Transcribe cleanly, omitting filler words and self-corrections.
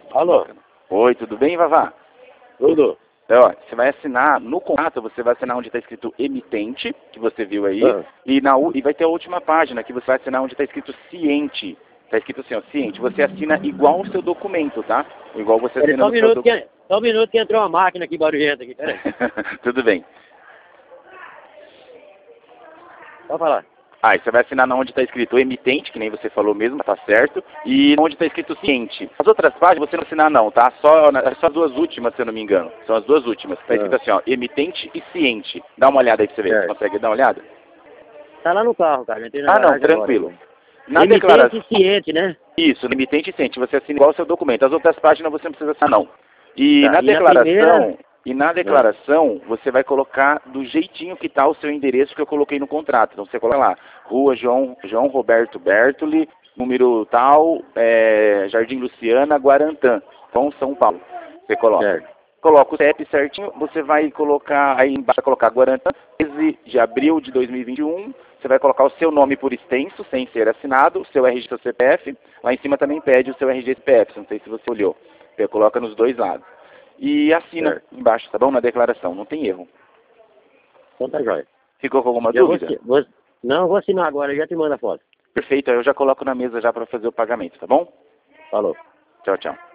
Alô? Oi, tudo bem, Vavá? Tudo? Então, ó, você vai assinar, no contrato, você vai assinar onde está escrito emitente, que você viu aí, e vai ter a última página, que você vai assinar onde está escrito ciente. Está escrito assim, ó, ciente. Você assina igual o seu documento, tá? Igual você assina no seu documento. Só um minuto que entrou uma máquina aqui barulhenta aqui, peraí. Tudo bem. Pode falar. Ah, e você vai assinar onde está escrito emitente, que nem você falou mesmo, tá certo, e onde está escrito ciente. As outras páginas você não assinar não, tá? Só as duas últimas, se eu não me engano. São as duas últimas. Está escrito assim, ó, emitente e ciente. Dá uma olhada aí pra você ver. Você consegue dar uma olhada? Tá lá no carro, cara. Entrei na Ah, não, garagem tranquilo. agora. Na Emitente declaração... e ciente, né? Isso, emitente e ciente. Você assina igual o seu documento. As outras páginas você não precisa assinar não. E Tá, na e na declaração... primeira... E na declaração, você vai colocar do jeitinho que está o seu endereço que eu coloquei no contrato. Então você coloca lá, Rua João Roberto Bertoli, número tal, Jardim Luciana, Guarantã, São Paulo. Você coloca. Certo. Coloca o CEP certinho, você vai colocar, aí embaixo vai colocar Guarantã, 13 de abril de 2021, você vai colocar o seu nome por extenso, sem ser assinado, o seu RG, seu CPF, lá em cima também pede o seu RG CPF, não sei se você olhou. Você coloca nos dois lados. E assina embaixo, tá bom? Na declaração, não tem erro. Então tá jóia. Ficou com alguma dúvida? Não, vou assinar agora, já te mando a foto. Perfeito, aí eu já coloco na mesa já para fazer o pagamento, tá bom? Falou. Tchau, tchau.